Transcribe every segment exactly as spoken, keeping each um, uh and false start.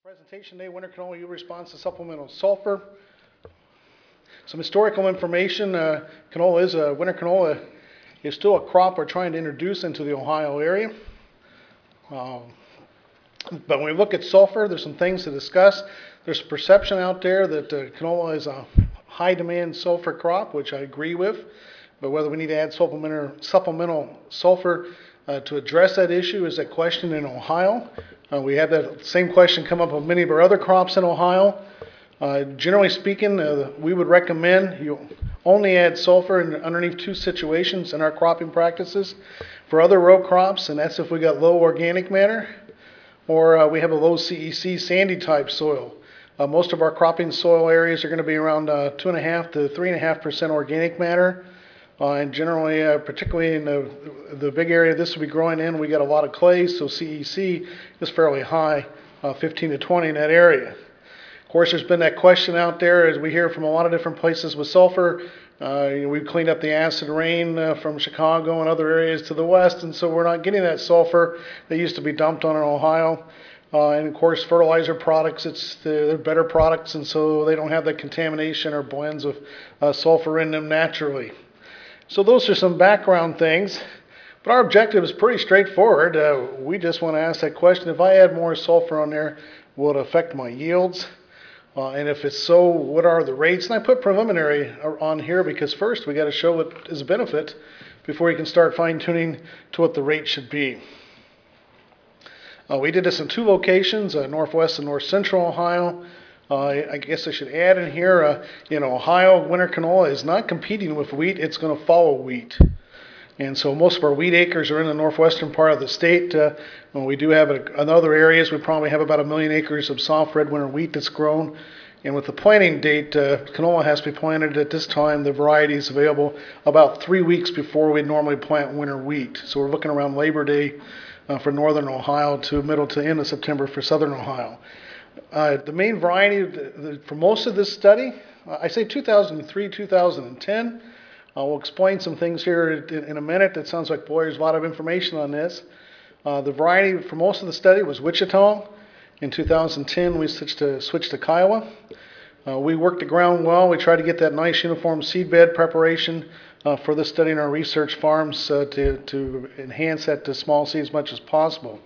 Presentation today, winter canola yield response to supplemental sulfur. Some historical information. Uh, canola is a winter canola is still a crop we're trying to introduce into the Ohio area. Um, but when we look at sulfur, there's some things to discuss. There's perception out there that uh, canola is a high demand sulfur crop, which I agree with. But whether we need to add supplemental supplemental sulfur uh, to address that issue is a question in Ohio. Uh, we have that same question come up with many of our other crops in Ohio. Uh, generally speaking, uh, we would recommend you only add sulfur in underneath two situations in our cropping practices. For other row crops, and that's if we got low organic matter or uh, we have a low C E C sandy type soil. Uh, most of our cropping soil areas are going to be around uh, two and a half to three and a half percent organic matter. Uh, and generally, uh, particularly in the, the big area this will be growing in, we got a lot of clay, so C E C is fairly high, uh, fifteen to twenty in that area. Of course, there's been that question out there, as we hear from a lot of different places with sulfur. Uh, you know, we've cleaned up the acid rain uh, from Chicago and other areas to the west, and so we're not getting that sulfur that used to be dumped on in Ohio. Uh, and of course, fertilizer products, it's they're better products, and so they don't have that contamination or blends of uh, sulfur in them naturally. So those are some background things, but our objective is pretty straightforward. Uh, we just want to ask that question: if I add more sulfur on there, will it affect my yields? Uh, and if it's so, what are the rates? And I put preliminary on here because first we got to show what is a benefit before you can start fine-tuning to what the rate should be. Uh, we did this in two locations, uh, northwest and north central Ohio. Uh, I guess I should add in here, uh, you know, Ohio winter canola is not competing with wheat. It's going to follow wheat. And so most of our wheat acres are in the northwestern part of the state. Uh, and we do have it in other areas. We probably have about a million acres of soft red winter wheat that's grown. And with the planting date, uh, canola has to be planted at this time. The variety is available about three weeks before we normally plant winter wheat. So we're looking around Labor Day uh, for northern Ohio to middle to end of September for southern Ohio. Uh, the main variety the, the, for most of this study, uh, I say two thousand three, two thousand ten. Uh, we'll explain some things here in, in a minute. It sounds like, boy, there's a lot of information on this. Uh, the variety for most of the study was Wichita. In two thousand ten, we switched to, switched to Kiowa. Uh, we worked the ground well. We tried to get that nice uniform seedbed preparation uh, for the study in our research farms uh, to, to enhance that to small seed as much as possible.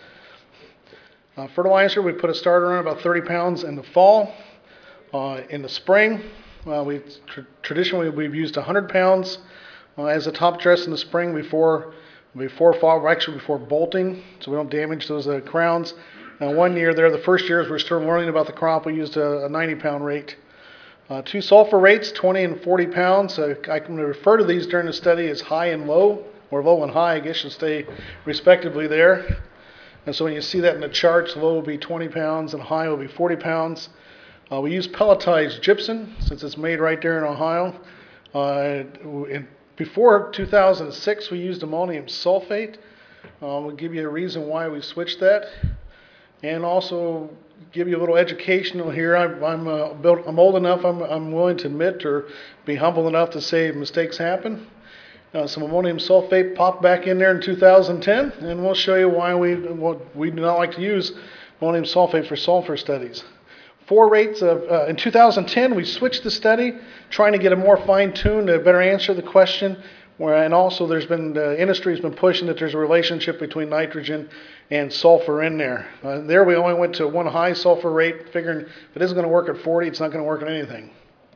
Uh, fertilizer, we put a starter on about thirty pounds in the fall. Uh, in the spring, uh, we tr traditionally we've used one hundred pounds uh, as a top dress in the spring before before fall, actually before bolting, so we don't damage those uh, crowns. Now, one year there, the first years we're still learning about the crop, we used a, a ninety pound rate. Uh, two sulfur rates, twenty and forty pounds. Uh, I can refer to these during the study as high and low, or low and high, I guess should stay respectively there. And so when you see that in the charts, low will be twenty pounds and high will be forty pounds. Uh, we use pelletized gypsum since it's made right there in Ohio. Uh, in, before two thousand six, we used ammonium sulfate. Uh, we'll give you a reason why we switched that. And also give you a little educational here. I'm, I'm, uh, built, I'm old enough, I'm, I'm willing to admit or be humble enough to say mistakes happen. Uh, some ammonium sulfate popped back in there in two thousand ten, and we'll show you why we what we do not like to use ammonium sulfate for sulfur studies. Four rates of uh, in two thousand ten, we switched the study, trying to get a more fine-tuned, to better answer the question. Where and also there's been the industry has been pushing that there's a relationship between nitrogen and sulfur in there. Uh, there we only went to one high sulfur rate, figuring if it isn't going to work at forty, it's not going to work at anything.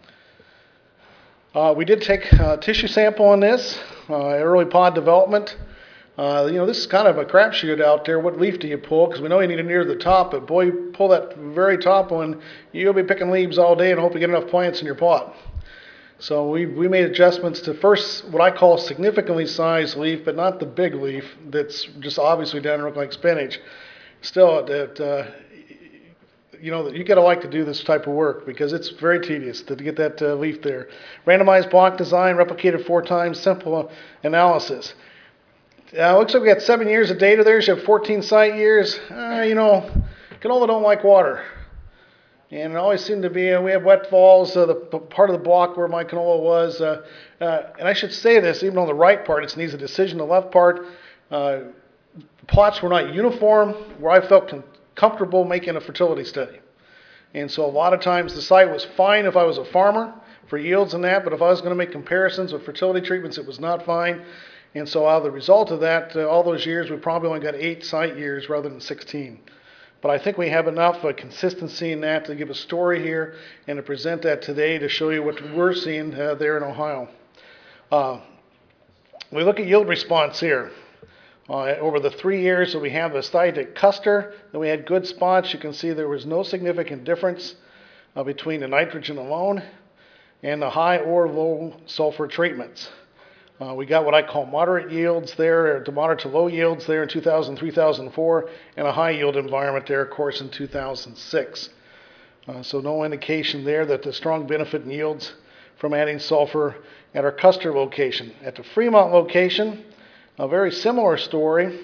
Uh, we did take a tissue sample on this, uh, early pod development. Uh, you know, this is kind of a crapshoot out there. What leaf do you pull? Because we know you need to near the top, but boy, you pull that very top one, you'll be picking leaves all day and hope you get enough plants in your pot. So we, we made adjustments to first what I call significantly sized leaf, but not the big leaf that's just obviously down to look like spinach. Still, that uh, you know, you got to like to do this type of work because it's very tedious to get that uh, leaf there. Randomized block design, replicated four times, simple analysis. Uh, looks like we got seven years of data there. So you have fourteen site years. Uh, you know, canola don't like water. And it always seemed to be, uh, we have wet falls, uh, the part of the block where my canola was. Uh, uh, and I should say this, even on the right part, it's an easy decision. The left part, uh, plots were not uniform. Where I felt con comfortable making a fertility study. And so a lot of times the site was fine if I was a farmer for yields and that, but if I was going to make comparisons with fertility treatments, it was not fine. And so out of the result of that, uh, all those years, we probably only got eight site years rather than sixteen. But I think we have enough uh, consistency in that to give a story here and to present that today to show you what we're seeing uh, there in Ohio. Uh, we look at yield response here. Uh, over the three years that we have the site at Custer, that we had good spots, you can see there was no significant difference uh, between the nitrogen alone and the high or low sulfur treatments. Uh, we got what I call moderate yields there, or to moderate to low yields there in two thousand, two thousand four, and a high yield environment there, of course, in two thousand six. Uh, so no indication there that the strong benefit in yields from adding sulfur at our Custer location. At the Fremont location, a very similar story,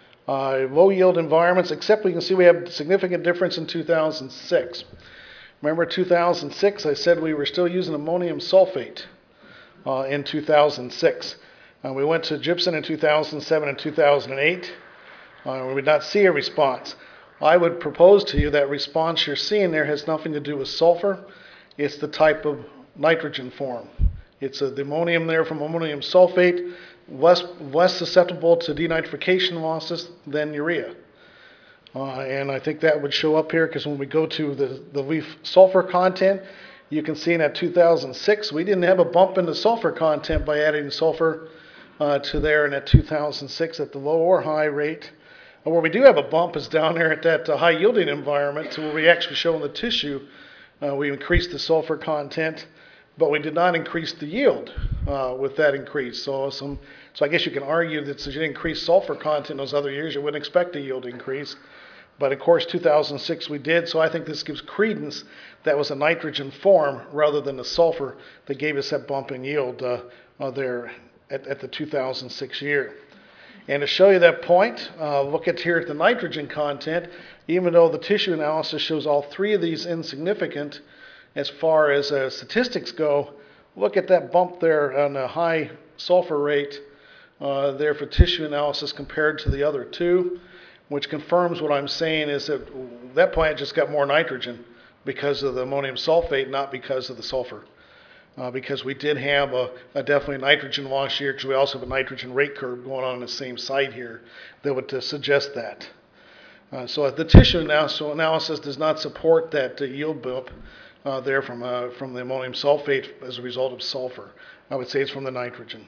uh, low yield environments, except we can see we have a significant difference in two thousand six. Remember two thousand six, I said we were still using ammonium sulfate uh, in two thousand six. Uh, we went to gypsum in two thousand seven and two thousand eight. Uh, we would not see a response. I would propose to you that response you're seeing there has nothing to do with sulfur. It's the type of nitrogen form. It's a, the ammonium there from ammonium sulfate, less, less susceptible to denitrification losses than urea. Uh, and I think that would show up here because when we go to the, the leaf sulfur content, you can see in that two thousand six, we didn't have a bump in the sulfur content by adding sulfur uh, to there in that two thousand six at the low or high rate. And where we do have a bump is down there at that uh, high yielding environment, to where we actually show in the tissue, uh, we increased the sulfur content, but we did not increase the yield uh, with that increase. So some, so I guess you can argue that since you didn't increase sulfur content those other years, you wouldn't expect a yield increase. But of course, two thousand six we did, so I think this gives credence that was a nitrogen form rather than the sulfur that gave us that bump in yield uh, uh, there at, at the two thousand six year. And to show you that point, uh, look at here at the nitrogen content. Even though the tissue analysis shows all three of these insignificant as far as uh, statistics go, look at that bump there on the high sulfur rate uh, there for tissue analysis compared to the other two, which confirms what I'm saying is that that plant just got more nitrogen because of the ammonium sulfate, not because of the sulfur. Uh, because we did have a, a definitely nitrogen loss here, because we also have a nitrogen rate curve going on in the same site here that would uh, suggest that. Uh, so the tissue analysis does not support that uh, yield bump uh, there from, uh, from the ammonium sulfate as a result of sulfur. I would say it's from the nitrogen.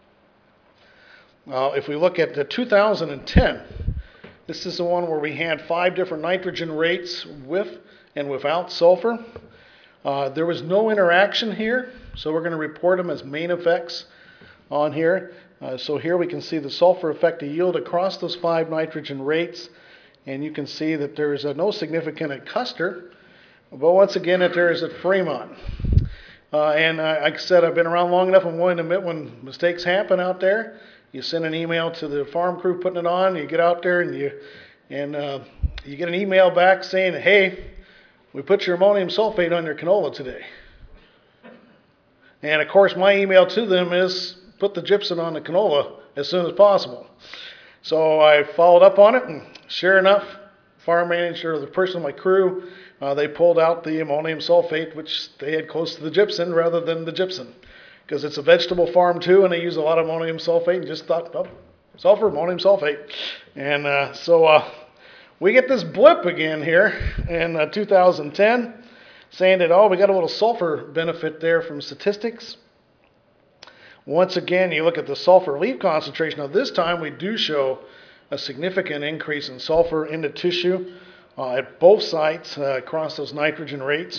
Uh, if we look at the two thousand ten, this is the one where we had five different nitrogen rates with and without sulfur. Uh, there was no interaction here, so we're going to report them as main effects on here. Uh, so here we can see the sulfur affected yield across those five nitrogen rates, and you can see that there's uh, no significant at Custer, but once again that there is at Fremont. Uh, and uh, like I said, I've been around long enough, I'm willing to admit when mistakes happen out there. You send an email to the farm crew putting it on, you get out there and you, and, uh, you get an email back saying, hey, we put your ammonium sulfate on your canola today. And of course, my email to them is put the gypsum on the canola as soon as possible. So I followed up on it, and sure enough, farm manager, or the person on my crew, uh, they pulled out the ammonium sulfate, which they had close to the gypsum rather than the gypsum. Because it's a vegetable farm too, and they use a lot of ammonium sulfate, and just thought, oh, sulfur, ammonium sulfate. And uh, so, uh, we get this blip again here in uh, two thousand ten saying that, oh, we got a little sulfur benefit there from statistics. Once again, you look at the sulfur leaf concentration. Now this time we do show a significant increase in sulfur in the tissue uh, at both sites uh, across those nitrogen rates.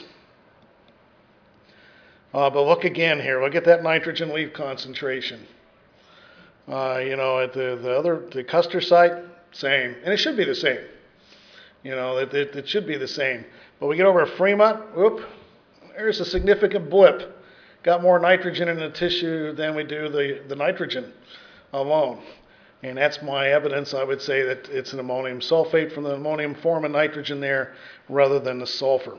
Uh, but look again here, look at that nitrogen leaf concentration. Uh, you know, at the, the other, the Custer site, same, and it should be the same. You know, it, it, it should be the same. But we get over to Fremont, whoop, there's a significant blip. Got more nitrogen in the tissue than we do the, the nitrogen alone. And that's my evidence, I would say, that it's an ammonium sulfate from the ammonium form of nitrogen there rather than the sulfur.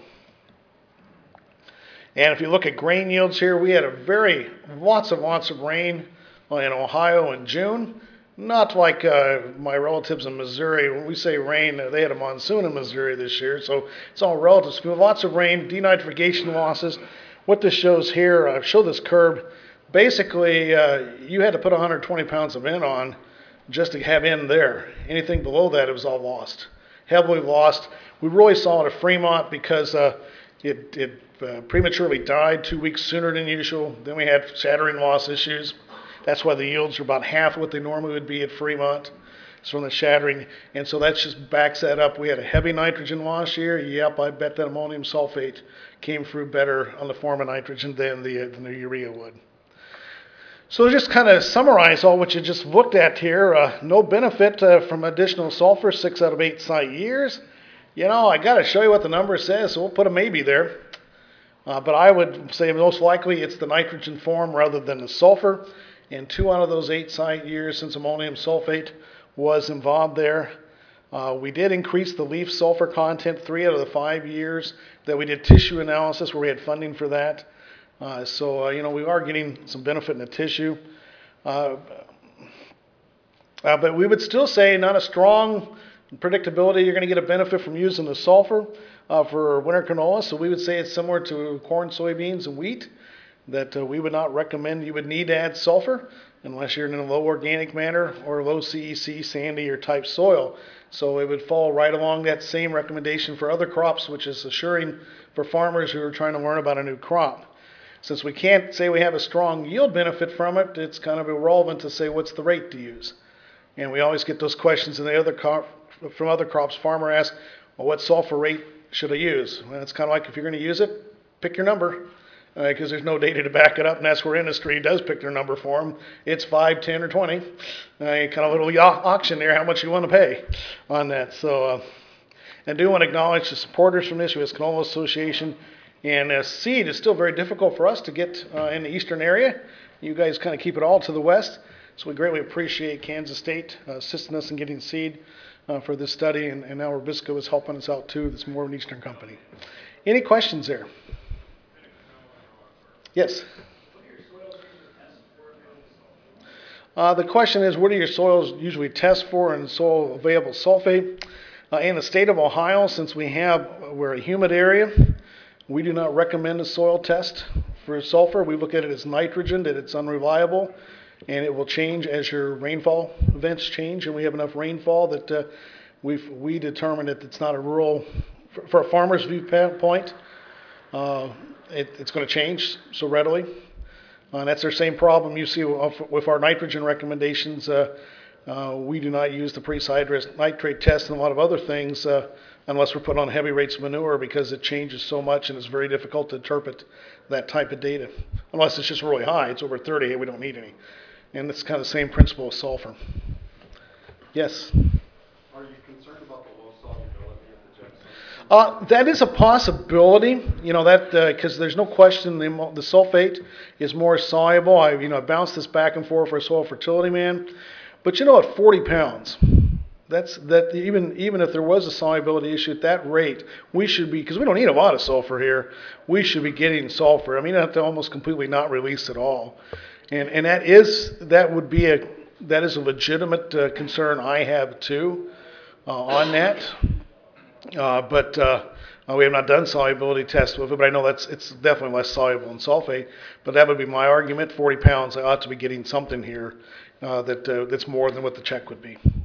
And if you look at grain yields here, we had a very, lots and lots of rain in Ohio in June. Not like uh, my relatives in Missouri. When we say rain, they had a monsoon in Missouri this year, so it's all relative. So we have lots of rain, denitrification losses. What this shows here, I've showed this curve. Basically, uh, you had to put one hundred twenty pounds of N on just to have N there. Anything below that, it was all lost, heavily lost. We really saw it at Fremont because uh, it, it uh, prematurely died two weeks sooner than usual. Then we had shattering loss issues. That's why the yields are about half what they normally would be at Fremont. It's from the shattering. And so that just backs that up. We had a heavy nitrogen loss here. Yep, I bet that ammonium sulfate came through better on the form of nitrogen than the, than the urea would. So just kind of summarize all what you just looked at here. Uh, no benefit uh, from additional sulfur, six out of eight site years. You know, I got to show you what the number says, so we'll put a maybe there. Uh, but I would say most likely it's the nitrogen form rather than the sulfur. And two out of those eight site years since ammonium sulfate was involved there. Uh, we did increase the leaf sulfur content three out of the five years that we did tissue analysis where we had funding for that. Uh, so, uh, you know, we are getting some benefit in the tissue. Uh, uh, but we would still say not a strong predictability. You're going to get a benefit from using the sulfur uh, for winter canola. So we would say it's similar to corn, soybeans, and wheat. That uh, we would not recommend you would need to add sulfur unless you're in a low organic matter or low C E C, sandy, or type soil. So it would fall right along that same recommendation for other crops, which is assuring for farmers who are trying to learn about a new crop. Since we can't say we have a strong yield benefit from it, it's kind of irrelevant to say what's the rate to use. And we always get those questions in the other crop, from other crops. Farmer asks, well, what sulfur rate should I use? Well, it's kind of like if you're going to use it, pick your number. Because uh, there's no data to back it up, and that's where industry does pick their number for them. It's five, ten, or twenty. Uh, kind of a little auction there, how much you want to pay on that. So, uh, I do want to acknowledge the supporters from this, U S Canola Association. And uh, seed is still very difficult for us to get uh, in the eastern area. You guys kind of keep it all to the west. So we greatly appreciate Kansas State uh, assisting us in getting seed uh, for this study. And, and now Rubisco is helping us out too. That's more of an eastern company. Any questions there? Yes. Uh, the question is, what do your soils usually test for in soil available sulfate? Uh, in the state of Ohio, since we have, we're a humid area, we do not recommend a soil test for sulfur. We look at it as nitrogen, that it's unreliable, and it will change as your rainfall events change, and we have enough rainfall that uh, we've, we determine that it's not a rural, for, for a farmer's viewpoint, uh, It, it's going to change so readily. Uh, and that's our same problem you see with our nitrogen recommendations. Uh, uh, we do not use the pre-sidrous nitrate test and a lot of other things uh, unless we're putting on heavy rates of manure because it changes so much and it's very difficult to interpret that type of data. Unless it's just really high, it's over thirty, hey, we don't need any. And it's kind of the same principle with sulfur. Yes? Are you concerned about the low solubility of the gypsum? Uh, that is a possibility, you know, that because uh, there's no question the, the sulfate is more soluble. I, you know, I bounced this back and forth for a soil fertility man, but you know, at forty pounds, that's that even even if there was a solubility issue at that rate, we should be, because we don't need a lot of sulfur here, we should be getting sulfur. I mean, you have to almost completely not release at all, and and that is that would be a that is a legitimate uh, concern I have too uh, on that. Uh, but uh, uh, we have not done solubility tests with it, but I know that's it's definitely less soluble than sulfate. But that would be my argument. forty pounds, I ought to be getting something here uh, that uh, that's more than what the check would be.